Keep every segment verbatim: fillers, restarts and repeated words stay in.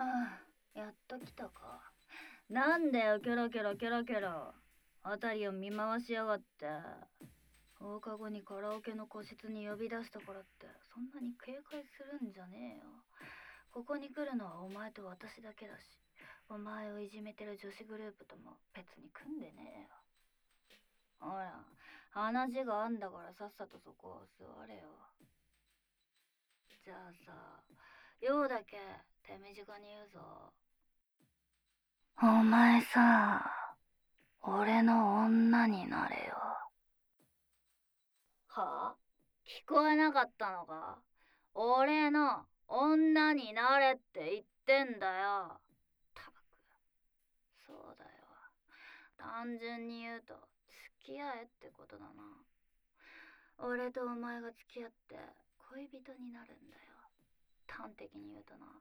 ああ、やっと来たか。なんだよ、キョロキョロキョロキョロ。あたりを見回しやがって。放課後にカラオケの個室に呼び出したからって、そんなに警戒するんじゃねえよ。ここに来るのはお前と私だけだし、お前をいじめてる女子グループとも別に組んでねえよ。ほら、話があんだからさっさとそこを座れよ。じゃあさ、用だけ手短に言うぞ。お前さ、俺の女になれよ。はあ？聞こえなかったのか？俺の女になれって言ってんだよ。たく、そうだよ。単純に言うと、付き合えってことだな。俺とお前が付き合って恋人になるんだよ。端的に言うとな。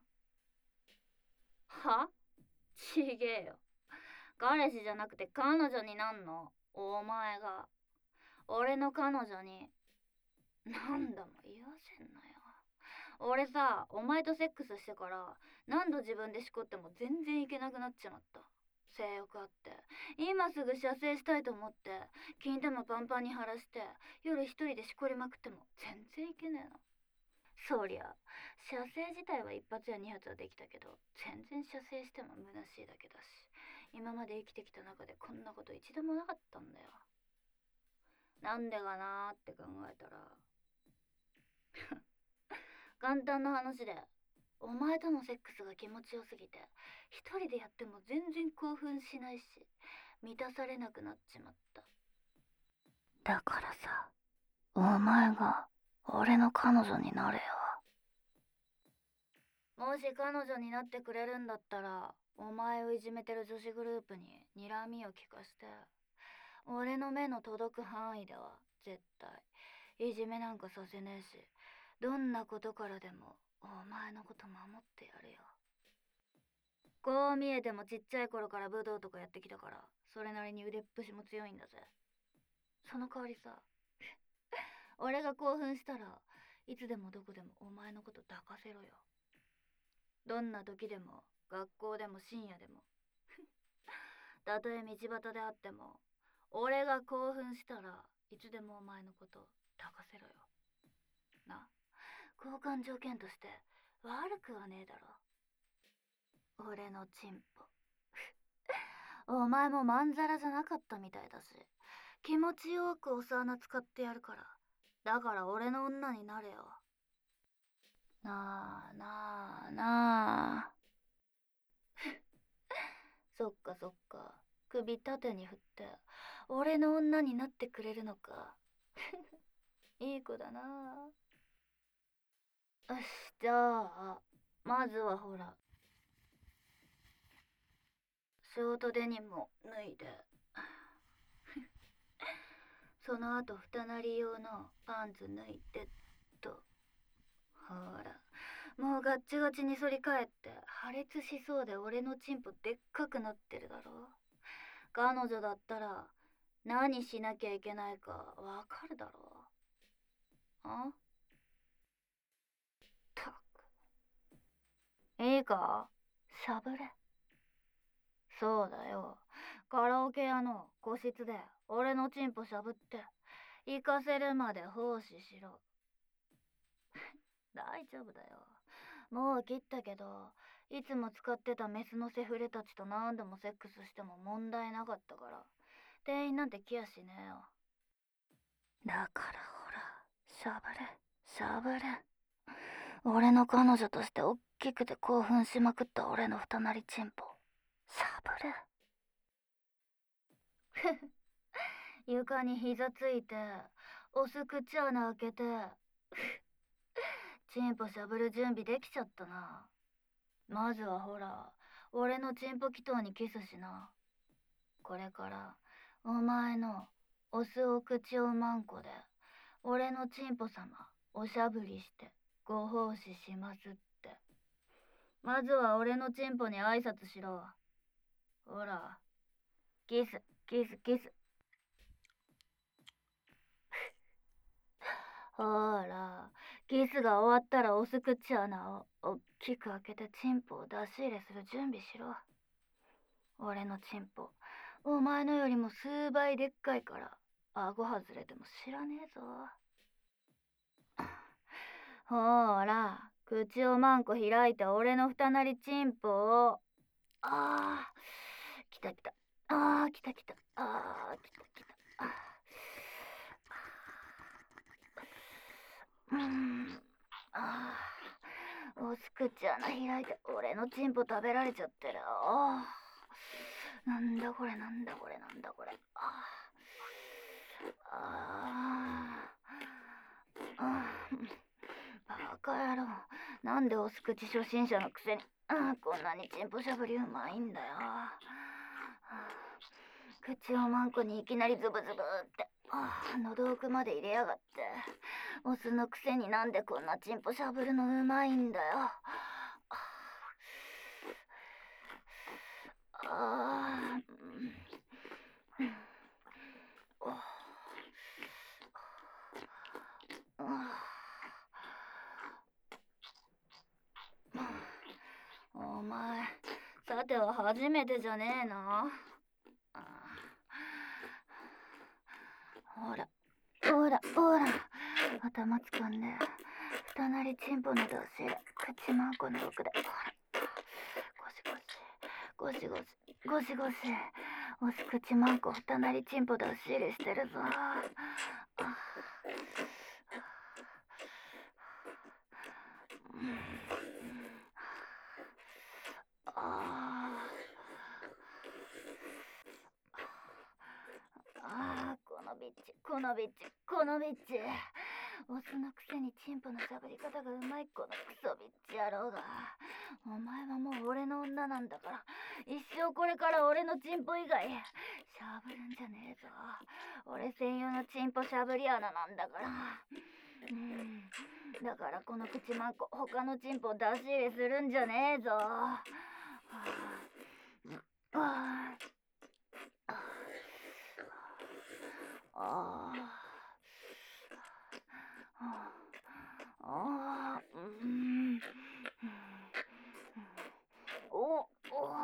は？ちげえよ。彼氏じゃなくて彼女になんの。お前が。俺の彼女に何度も言わせんなよ。俺さ、お前とセックスしてから何度自分でしこっても全然いけなくなっちまった。性欲あって今すぐ射精したいと思って金玉パンパンに晴らして夜一人でしこりまくっても全然いけねえの。そりゃ射精自体は一発や二発はできたけど全然射精しても虚しいだけだし、今まで生きてきた中でこんなこと一度もなかったんだよ。なんでかなーって考えたら簡単な話で、お前とのセックスが気持ちよすぎて一人でやっても全然興奮しないし満たされなくなっちまった。だからさ、お前が俺の彼女になれよ。もし彼女になってくれるんだったら、お前をいじめてる女子グループに睨みを利かして、俺の目の届く範囲では絶対いじめなんかさせねえし、どんなことからでもお前のこと守ってやるよ。こう見えてもちっちゃい頃から武道とかやってきたから、それなりに腕っぷしも強いんだぜ。その代わりさ、俺が興奮したらいつでもどこでもお前のこと抱かせろよ。どんな時でも学校でも深夜でもたとえ道端であっても、俺が興奮したらいつでもお前のこと抱かせろよな。交換条件として悪くはねえだろ。俺のチンポお前もまんざらじゃなかったみたいだし、気持ちよくお巣穴使ってやるから。だから俺の女になれよ。なあなあなあそっかそっか、首縦に振って俺の女になってくれるのか。いい子だな。よし、じゃあまずはほら、ショートデニムを脱いで、その後二なり用のパンツ脱いでっと。ほら、もうガッチガチに反り返って破裂しそうで俺のチンポでっかくなってるだろ。彼女だったら何しなきゃいけないかわかるだろ。あ？たく、いいか、しゃぶれ。そうだよ、カラオケ屋の個室で俺のチンポしゃぶって行かせるまで奉仕しろ。大丈夫だよ、もう切ったけど、いつも使ってたメスのセフレたちと何度もセックスしても問題なかったから、店員なんて来やしねえよ。だからほら、しゃぶれしゃぶれ。俺の彼女としておっきくて興奮しまくった俺の二なりチンポしゃぶれ。床に膝ついて押す口穴開けてチンポしゃぶる準備できちゃったな。まずはほら、俺のチンポ祈祷にキスしな。これからお前のオスお口をマンコで俺のチンポ様おしゃぶりしてご奉仕しますって。まずは俺のチンポに挨拶しろ。ほら、キスキスキス。ほら、 キスが終わったらオス口穴をおっきく開けてチンポを出し入れする準備しろ。俺のチンポ、お前のよりも数倍でっかいから、顎外れても知らねえぞ。ほーら、口をマンコ開いて俺の二なりチンポを。あー、来た来た。あー、来た来た。あー、来た来た。あー、うーん。あー、おす口穴開いて俺のチンポ食べられちゃってる。あー、なんだこれなんだこれなんだこれ。あー、あー、あー、バカ野郎。なんでオス口初心者のくせに、あー、こんなにチンポしゃぶりうまいんだよ。あー、口をマンコにいきなりズブズブって、あー、喉奥まで入れやがって。オスのくせになんでこんなチンポしゃぶるのうまいんだよ。ああ、うん、お前、さては初めてじゃねえな。ほら、ほら、ほら、頭つかんで、二なりチンポの出し入れ、口マンコの奥で、ほら、ゴシゴシ、ゴシゴシ、ゴシゴシ、オス口マンコ二なりチンポ出し入れしてるぞ。ああ、このビッチ、このビッチ、このビッチ。オスのくせにチンポのしゃぶり方がうまいこのクソビッチ野郎が。お前はもう俺の女なんだから、一生これから俺のチンポ以外、しゃぶるんじゃねえぞ。俺専用のチンポしゃぶり穴なんだから。うん。だからこの口マンコ、他のチンポ出し入れするんじゃねえぞ。はあ、はあ、ああ、ああ、うん。お、お、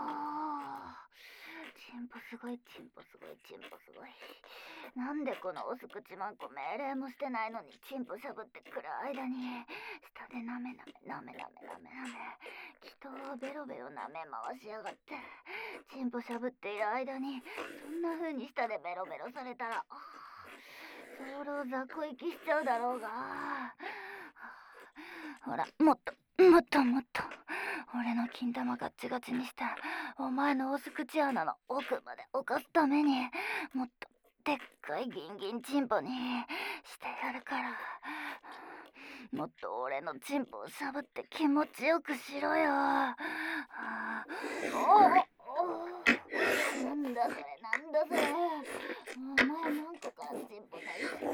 チンポすごい、チンポすごい、チンポすごい。なんでこのオス口マンコ命令もしてないのにチンポしゃぶってくる間に下でなめなめなめなめなめなめ人をベロベロなめ回しやがって。チンポしゃぶっている間にそんな風に下でベロベロされたら早漏雑魚息しちゃうだろうが。ほら、もっともっともっと俺の金玉ガッチガチにしてお前のオス口穴の奥まで置かすためにもっとでっかいギンギンチンポにしてやるから。もっと俺のチンポをしゃぶって気持ちよくしろよ。おお、なんだそれなんだそれ。お前なんとかチンポだよ。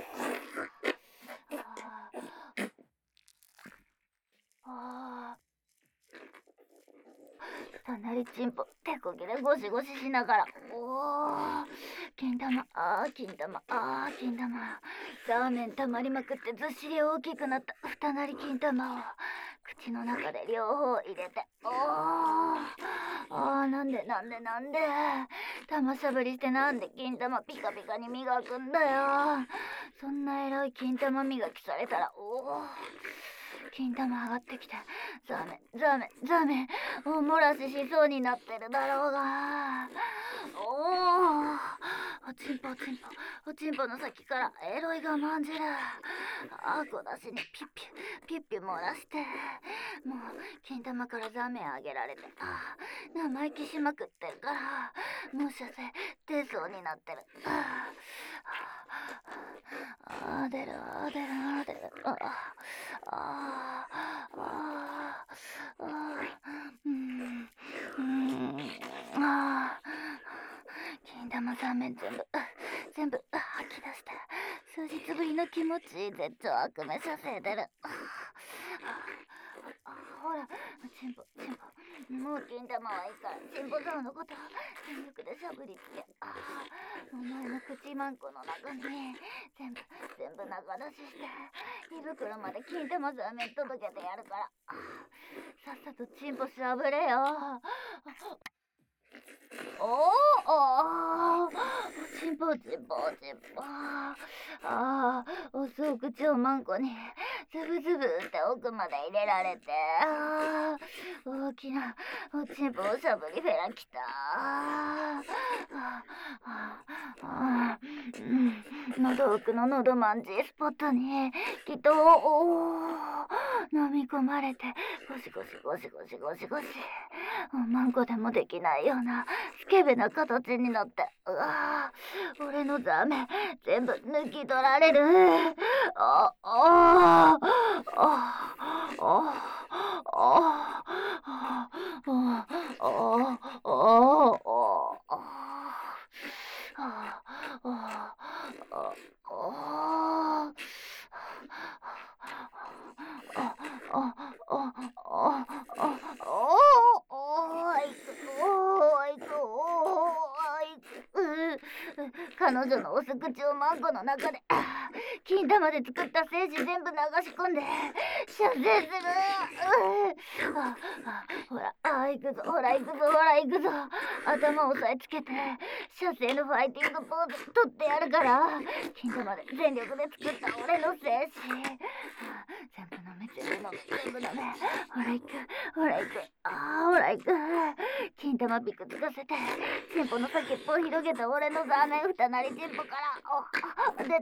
ああ、かなりチンポ手こぎでゴシゴシしながら、おお、金玉、ああ金玉、ああ金玉、ラーメンたまりまくってずっしり大きくなった二なり金玉を口の中で両方入れて、おお、ああ、なんでなんでなんで玉しゃぶりしてなんで金玉ピカピカに磨くんだよ。そんな偉い金玉磨きされたら、おお、金玉上がってきて、ザメザメザメお漏らししそうになってるだろうが。おお、おちんぽおちんぽおちんぽの先からエロいがまんじる。あごだしにピュッピュピュッピュ漏らして、もう金玉からザメあげられて、あ生意気しまくってるからもしゃせ出そうになってる。ああ、出るあ出るあ出る、ああああ、うん、うん、ああ、金玉ザーメン全部全部吐き出して数日ぶりの気持ちいい絶頂悪夢させてる。ほら、チンポチンポもう金玉はいいから、チンポザウのこと全力でしゃぶりつけ。ああ、お前の口マンコの中に全部全部中出しして胃袋まで金玉ザーメン届けてやるから。ああ、さっさとチンポしゃぶれよ。おお、チンポチンポチンポ。ああ、おそう口をマンコにズブズブって奥まで入れられて、ああ、大きなおちんぽおしゃぶりフェラきた。ああ、ああ、うん、喉奥の喉マンジスポットにきっとおお飲み込まれてゴシゴシゴシゴシゴシゴシ、マンコでもできないようなスケベな形になって、うわぁ、俺のザメ全部抜き取られる。あああああ彼女のおす口をマンコの中で金玉で作った精子全部流し込んで射精する。ああ、ほら、あ、行くぞ、ほら行くぞ、ほら行くぞ。頭を押さえつけて射精のファイティングポーズ取ってやるから。金玉で全力で作った俺の精子全部飲め、全部飲め、全部飲め。ほら行く、ほら行く、ああ、ほら行く。金玉ピクつかせてチンポの先っぽを広げた俺のザーメン二なりチンポからおで出るよ。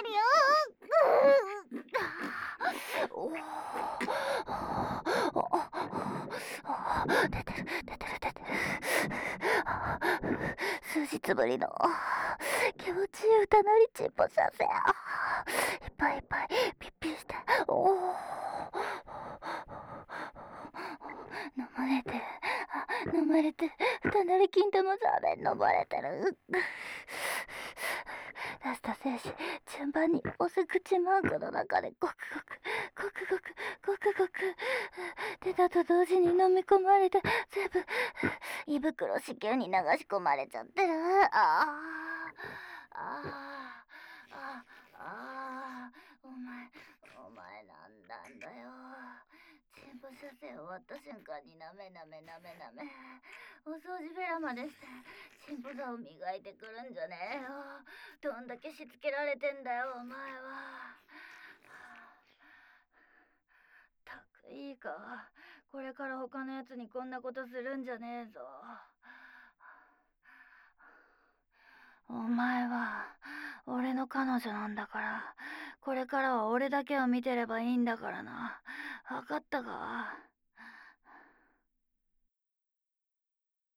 お出てる出てる出てる。数日ぶりの気持ちいい歌なりチンポさせ、いっぱいいっぱいピッピして、お飲まれてる、飲まれて二なり金玉ザーメン飲まれてる。出した精子順番にオス口マークの中でゴクゴクゴクゴクゴクゴク出たと同時に飲み込まれて全部胃袋子宮に流し込まれちゃってる。ああああああ、お前お前なんなんだよ。チンポ射精終わった瞬間になめなめなめなめお掃除フェラまでしてチンポザを磨いてくるんじゃねえよ。どんだけしつけられてんだよお前は。たくいいか、これから他のやつにこんなことするんじゃねえぞ。お前は俺の彼女なんだから、これからは俺だけを見てればいいんだからな。分かったか？